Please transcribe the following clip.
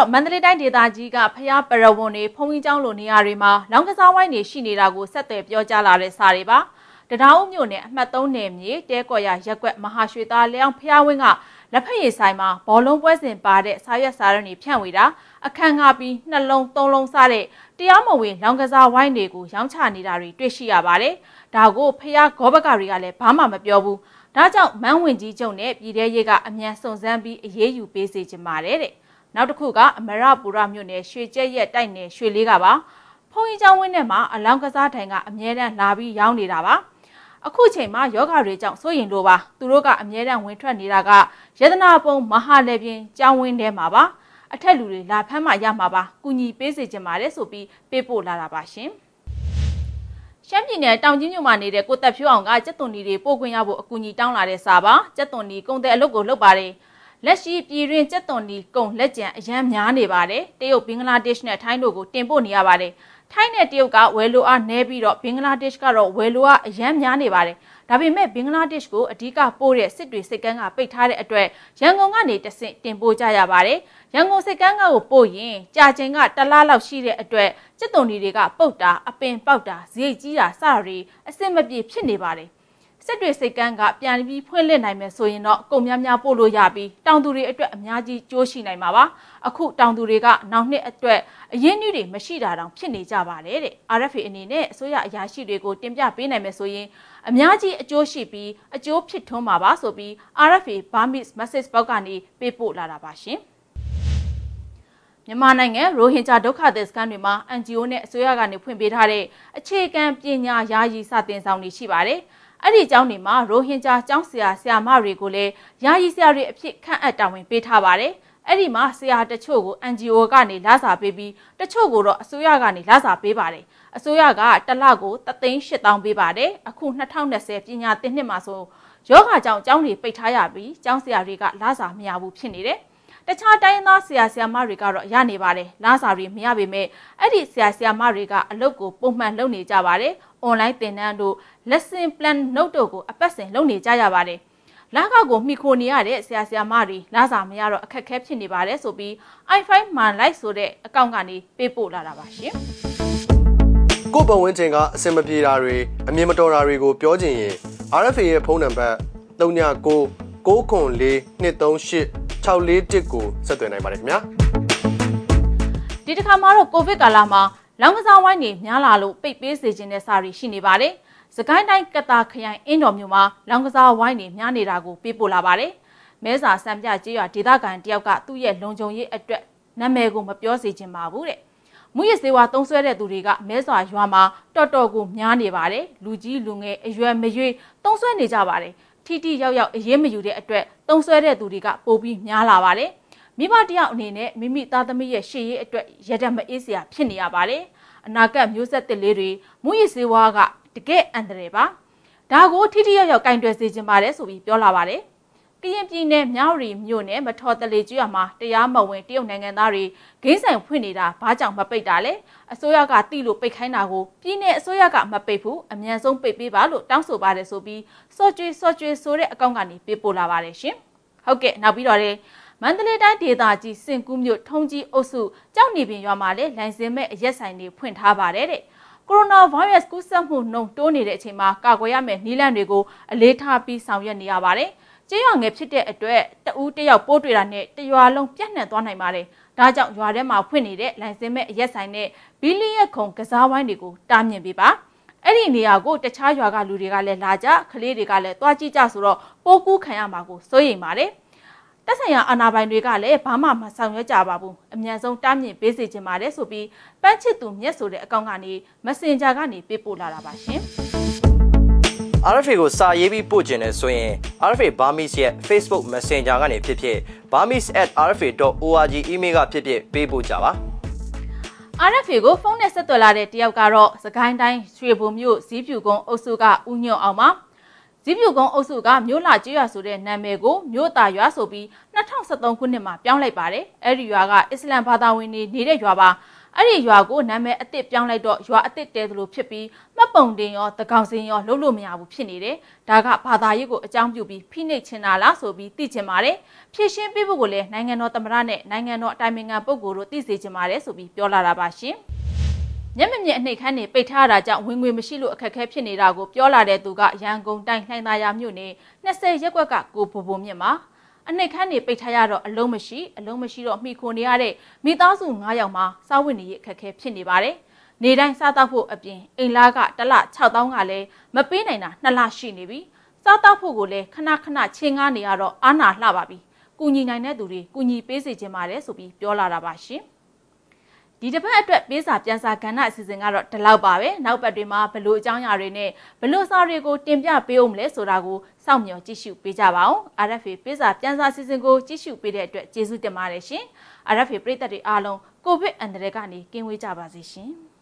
မန္တလေးတိုင်းဒေသကြီးကဖျားပရဝွန်တွေဖုံးကြီးကျောင်းလိုနေရာတွေမှာလောင်ကစားဝိုင်းတွေရှိနေတာကိုဆက်သွယ်ပြောကြားလာတဲ့စာတွေပါတရားဦးမြို့နယ်အမှတ်3နယ်မြေတဲကော်ရရက်ကွက်မဟာရွှေသားလျောင်ဖျားဝင်းကလက်ဖက်ရည်ဆိုင်မှာဘောလုံးပွဲစဉ်ပါတဲ့စာရွက်စာတမ်းတွေဖြန့်ဝေတာအခန်းငှားပြီးနှလုံးသုံးလုံးစတဲ့တရားမဝင်လောင်ကစားဝိုင်းတွေကိုရောင်းချနေတာတွေတွေ့ရှိရပါတယ်ဒါကိုဖျားဂောဘကတွေကလည်းဘာမှမပြောဘူးဒါကြောင့်မန်းဝင်ကြီးချုပ်နဲ့ပြည်ထရေးကအမြန်စုံစမ်းပြီးအရေးယူပေးစေချင်ပါတယ်တဲ့နောက်တစ်ခုကအမရပူရမြို့နယ်ရွှေကျက်ရက်တိုက်နယ်ရွှေလေးကပါဖုံကြီးကျောင်းဝင်းထဲမှာအလောင်းကစားထိုင်ကအမြဲတမ်းလာပြီးရောင်းနေတာပါအခုချိန်မှာယောဂတွေကြောင့်စိုးရင်လို့ပါသူတို့ကအမြဲတမ်းဝင်ထွက်နေတာကရတနာပုံမဟာလေပြင်းကျောင်းဝင်းထဲမှာပါအထက်လူတွေလာဖမ်းမှရမှာပါကူညီပေးစေချင်ပါတယ်ဆိုပြီးပေးပို့လာတာပါရှင်ရှမ်းပြည်နယ်တောင်ကြီးမြို့မှာနေတဲ့ကိုသက်ဖြိုးအောင်ကကျက်သွန်နီတွေပို့ခွင့်ရဖို့အကူအညီတောင်းလာတဲ့စာပါကျက်သွန်နီကုန်တဲ့အလုပ်ကိုလုပ်ပါတယ်လက်ရှိပြည်တွင်းကျက်သွန်နီကုန်လက်ကျန်အရန်များနေပါတယ်တရုတ်ဘင်္ဂလားဒေ့ရှ်နဲ့ထိုင်းတို့ကိုတင်ပို့နေရပါတယ်ထိုင်းနဲ့တရုတ်ကဝယ်လိုအားနည်းပြီးတော့ဘင်္ဂလားဒေ့ရှ်ကတော့ဝယ်လိုအားအရန်များနေပါတယ်ဒါပေမဲ့ဘင်္ဂလားဒေ့ရှ်ကိုအဓိကပို့တဲ့စစ်တွေစိတ်ကန်းကပိတ်ထားတဲ့အတွက်ရန်ကုန်ကနေတဆင့်တင်ပို့ကြရပါတယ်ရန်ကုန်စိတ်ကန်းကကိုပို့ရင်ကြာချိန်က1လလောက်ရှိတဲ့အတွက်ကျက်သွန်နီတွေကပုတ်တာအပင်ပေါက်တာဈေးကြီးတာစတာတွေအဆင်မပြေဖြစ်နေပါတယ်စစ်တွေစိတ်ကန်းကပြန်ပြီးဖွင့်လှစ်နိုင်မယ်ဆိုရင်တော့ကုန်များများပို့လို့ရပြီးတောင်သူတွေအတွက်အများကြီးကြိုးရှိနိုင်မှာပါအခုတောင်သူတွေကနောက်နှစ်အတွက်အရင်းနှီးတွေမရှိတာတောင်ဖြစ်နေကြပါတယ်တဲ့ RFA အနေနဲ့အစိုးရအရာရှိတွေကိုတင်ပြပေးနိုင်မယ်ဆိုရင်အများကြီးအကျိုးရှိပြီးအကျိုးဖြစ်ထွန်းမှာပါဆိုပြီး RFA Burmese Message Box ကနေပေးပို့လာတာပါရှင်မြန်မာနိုင်ငံရိုဟင်ဂျာဒုက္ခသည်စခန်းတွေမှာ NGO နဲ့အစိုးရကနေဖွင့်ပေးထားတဲ့အခြေခံပညာယာယီစာသင်ဆောင်တွေရှိပါတယ်အဲ့ဒီကျောင်းတွေမှာရိုဟင်ဂျာကျောင်းဆရာဆရာမတွေကိုလည်းယာယီဆရာတွေအဖြစ်ခန့်အပ်တာဝန်ပေးထားပါတယ်။အဲ့ဒီမှာဆရာတချို့ကို NGO ကနေလစာပေးပြီးတချို့ကိုတော့အစိုးရကနေလစာပေးပါတယ်။အစိုးရကတစ်လကို3,800,000ပေးပါတယ်။အခု2020ပညာသင်နှစ်မှာဆိုယောဂကြောင့်ကျောင်းတွေပိတ်ထားရပြီးကျောင်းဆရာတွေကလစာမရဘူးဖြစ်နေတယ်။တခြားတိုင်းသားဆရာဆရာမတွေကတော့ရနေပါတယ်။လစာတွေမရပေမဲ့အဲ့ဒီဆရာဆရာမတွေကအလုပ်ကိုပုံမှန်လုပ်နေကြပါတယ်။ online သင်တန်းတို့ lesson plan note တို့ကိုအပတ်စဉ်လုပ်နေကြရပါတယ်။လကောက်ကိုမှီခိုနေရတဲ့ဆရာဆရာမတွေလစာမရတော့အခက်အခဲဖြစ်နေပါတယ်ဆိုပြီး i5 man live ဆိုတဲ့အကောင့်ကနေပေးပို့လာတာပါရှင်။ကိုပတ်ဝန်းကျင်ကအစင်မပြေတာတွေအမြင်မတော်တာတွေကိုပြောချင်ရင် RFA ရဲ့ဖုန်းနံပါတ်3992386411ကိုဆက်သွယ်နိုင်ပါတယ်ခင်ဗျာ။ဒီတစ်ခါမှာတော့ကိုဗစ်ကာလမှာလောင်ကစားဝိုင်းတွေများလာလို့ပိတ်ပေးစေခြင်းတဲ့စာတွေရှိနေပါတယ်။စကိုင်းတိုင်းကတာခရိုင်အင်းတော်မြို့မှာလောင်ကစားဝိုင်းတွေများနေတာကိုပေးပို့လာပါတယ်။မဲစာစံပြကြေးရွာဒေသခံတယောက်ကသူ့ရဲ့လုံခြုံရေးအတွက်နာမည်ကိုမပြောစေချင်ပါဘူးတဲ့။မူရစေဝါသုံးဆွဲတဲ့သူတွေကမဲစာရွာမှာတော်တော်ကိုများနေပါတယ်။လူကြီးလူငယ်အရွယ်မရွေးသုံးဆွဲနေကြပါတယ်။ထိထိရောက်ရောက်အရေးမယူတဲ့အတွက်သုံးဆွဲတဲ့သူတွေကပိုပြီးများလာပါတယ်။မိဘတယောက်အနေနဲ့မိမိသားသမီးရဲ့ရှေ့ရေးအတွက်ရတဲ့မအေးစရာဖြစ်နေရပါတယ်။အနာဂတ်မျိုးဆက်သစ်လေးတွေမူရစေဝါကတကယ်အန္တရာယ်ပါဒါကိုထိထိရောက်ရောက်ကင်တွယ်စေချင်ပါတယ်ဆိုပြီးပြောလာပါတယ်ကရင်ပြည်နယ်မြောက်ရီမြို့နယ်မထော်တလေကျွာမှာတရားမဝင်တရုတ်နိုင်ငံသားတွေဂိမ်းဆိုင်ဖွင့်နေတာဘာကြောင့်မပိတ်တာလဲအစိုးရကတိလို့ပိတ်ခိုင်းတာကိုပြည်နယ်အစိုးရကမပိတ်ဘူးအမြန်ဆုံးပိတ်ပေးပါလို့တောင်းဆိုပါတယ်ဆိုပြီးစော့ကျွေးဆိုတဲ့အကောင့်ကနေပေးပို့လာပါတယ်ရှင်ဟုတ်ကဲ့နောက်ပြီးတော့မန္တလေးတိုင်းဒေသကြီးစင်ကူးမြို့ထုံးကြီးအုပ်စုကြောက်နေပင်ရွာမှာလည်းလိုင်စင်မဲ့အရက်ဆိုင်တွေဖွင့်ထားပါတယ်တဲ့ကိုရိုနာဗိုင်းရပ်စ်ကူးစက်မှုနှုန်းတိုးနေတဲ့အချိန်မှာကာကွယ်ရမယ့်နည်းလမ်းတွေကိုအလေးထားပြီးဆောင်ရွက်နေရပါတယ်။ကျေးရွာငယ်ဖြစ်တဲ့အတွက်တဦးတယောက်ပိုးတွေ့တာနဲ့တရွာလုံးပြန့်နှံ့သွားနိုင်ပါတယ်။ဒါကြောင့်ရွာထဲမှာဖွင့်နေတဲ့လိုင်စင်မဲ့အရက်ဆိုင်နဲ့ဘီလီယက်ခုံကစားဝိုင်းတွေကိုတားမြစ်ပေးပါ။အဲ့ဒီနေရာကိုတခြားရွာကလူတွေကလည်းလာကြကလေးတွေကလည်းသွားကြည့်ကြဆိုတော့ပိုးကူးခံရမှာကိုစိုးရိမ်ပါတယ်။တက်ဆိုင်ရာအာဏာပိုင်တွေကလည်းဘာမှမဆောင်ရွက်ကြပါဘူးအမြန်ဆုံးတားမြစ်ပေးစေချင်ပါတယ်ဆိုပြီးပန်းချစ်သူမြက်ဆိုတဲ့အကောင့်ကနေ Messenger ကနေပေးပို့လာတာပါရှင် RFA ကိုစာရေးပြီးပို့ခြင်းနဲ့ဆိုရင် RFA Burmese ရဲ့ Facebook Messenger ကနေဖြစ်ဖြစ် burmese@rfa.org email ကဖြစ်ဖြစ်ပေးပို့ကြပါ RFA ကိုဖုန်းနဲ့ဆက်သွယ်လာတဲ့တယောက်ကတော့စကိုင်းတိုင်းရွှေဘုံမြို့ဇီးဖြူကုန်းအုပ်စုကဦးညွန့်အောင်ပါဇီးဖြူကုန်းအုပ်စုကမြို့လာကျွော်ဆိုတဲ့နာမည်ကိုမြို့သားရွာဆိုပြီး2013ခုနှစ်မှာပြောင်းလိုက်ပါတယ်။အဲဒီရွာကအစ္စလမ်ဘာသာဝင်တွေနေတဲ့ရွာပါအဲ့ဒီရွာကိုနာမည်အသစ်ပြောင်းလိုက်တော့ရွာအသစ်တဲသလိုဖြစ်ပြီးမှတ်ပုံတင်ရောတကောင်စင်ရောလုပ်လို့မရဘူးဖြစ်နေတယ်ဒါကဘာသာရေးကိုအကြောင်းပြုပြီးဖိနှိပ်ချင်တာလားဆိုပြီးသိချင်ပါတယ်ဖြည့်ရှင်းပေးဖို့ကိုလည်းနိုင်ငံတော်သမ္မတနဲ့နိုင်ငံတော်အတိုင်ပင်ခံပုဂ္ဂိုလ်တို့သိစေချင်ပါတယ်ဆိုပြီးပြောလာတာပါရှင်မျက်မမြင်အနှိတ်ခမ်းနေပိတ်ထားတာကြောင့်ဝင်ငွေမရှိလို့အခက်အခဲဖြစ်နေတာကိုပြောလာတဲ့သူကရန်ကုန်တိုင်းလှိုင်သာယာမြို့နယ်20ရပ်ကွက်ကကိုဘိုဘိုမြင့်မှာအနှိတ်ခမ်းနေပိတ်ထားရတော့အလုံးမရှိတော့မိခိုနေရတဲ့မိသားစု9ယောက်မှာစားဝတ်နေရေးအခက်အခဲဖြစ်နေပါတယ်။နေတိုင်းစားတောက်ဖို့အပြင်အိမ်လားကတစ်လ6000ကလည်းမပေးနိုင်တာ2လရှိနေပြီ။စားတောက်ဖို့ကိုလည်းခဏချင်းငားနေရတော့အားနာလှပါပြီ။ကူညီနိုင်တဲ့သူတွေကူညီပေးစေချင်ပါတယ်ဆိုပြီးပြောလာတာပါရှင်။ဒီတစ်ပတ်အတွက်ပေးစာပြန်စာကဏ္ဍအစီအစဉ်ကတော့ဒီလောက်ပါပဲနောက်ပတ်တွေမှာဘလို့အကြောင်းအရာတွေနဲ့ဘလို့စာတွေကိုတင်ပြပေးအောင်မလဲဆိုတာကိုစောင့်မျှော်ကြည့်ရှုပေးကြပါဦး RFA ပေးစာပြန်စာအစီအစဉ်ကိုကြည့်ရှုပေးတဲ့အတွက်ကျေးဇူးတင်ပါတယ်ရှင် RFA ပရိသတ်တွေအားလုံးကိုဗစ်အန္တရာယ်ကနေကင်းဝေးကြပါစေရှင်